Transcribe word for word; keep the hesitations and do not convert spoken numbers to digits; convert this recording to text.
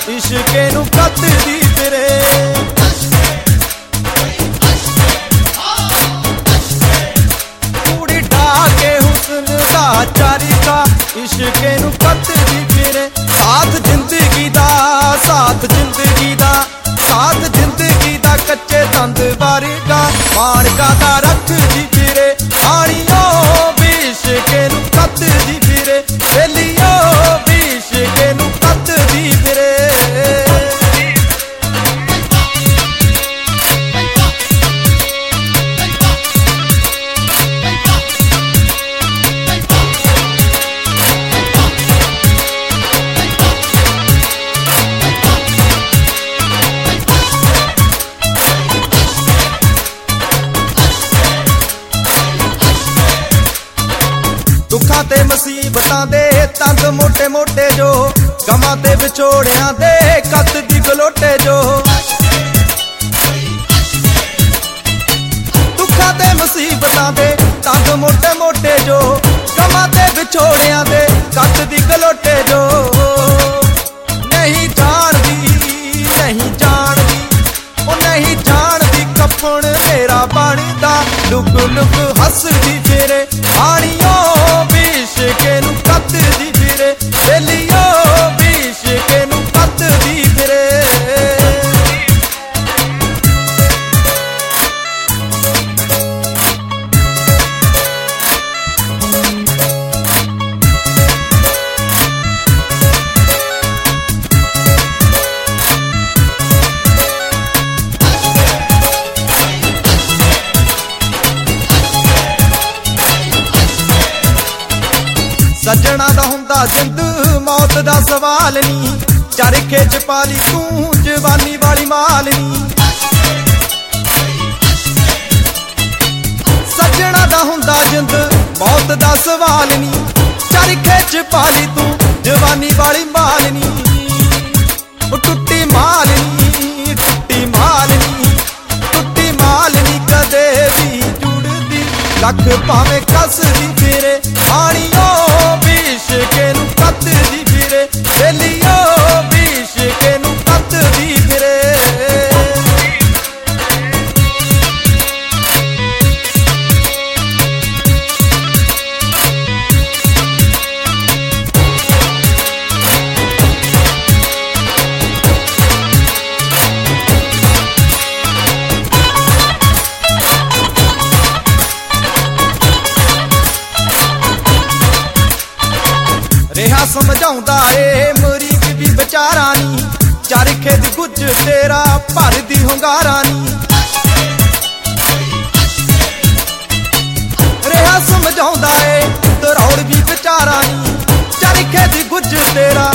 इश्के नू कतदी फिरे। कूड़ी ढा के हुस्न दा चारिका इश्के नू कतदी फिरे। साथ जिंदगी दा साथ जिंदगी दा साथ जिंदगी दा कच्चे दंद वारिका माणका दा रखदी फिरे। आनियो भी इश्के नू कतदी फिरे। बेलियो भी इश्के नू कतदी फिरे। दुखां ते मुसीबतां दे तंद मोटे मोटे जो गमां ते विछोड़ियां दे कतदी गलोटे जो। दुखां ते मुसीबतां दे तंद मोटे मोटे जो गमां ते विछोड़ियां दे कतदी गलोटे जो। नहीं जानदी नहीं जानदी ओ नहीं जानदी कफन मेरा बनदा लुक लुक हसदी फिरे। आनियो भी इश्के नू कतदी फिरे। बेलियो भी इश्के नू कतदी फिरे। सज्जणा दा हुंदा जिंद मौत दा सवाल नी। चरखे च पाली तू जवानी वाली माल नी। सज्जणा दा हुंदा जिंद मौत दा सवाल नी। चरखे च पाली तू जवानी वाली माल नी। टुट्टी माल नी टुट्टी माल नी टुट्टी माल नी कदे भी जुड़दी लख भावें कसदी फिरे। आनियो भी इश्के नू कतदी फिरे। बेलियो भी इश्के नू कतदी फिरे। रेहा समझाउंदा ए मरीज भी बेचारा नी। चरखे दी गुज तेरा भरदी हुंगारा नी। रेहा समझाउंदा ए तरौड़ भी बेचारा नी। चरखे दी गुज तेरा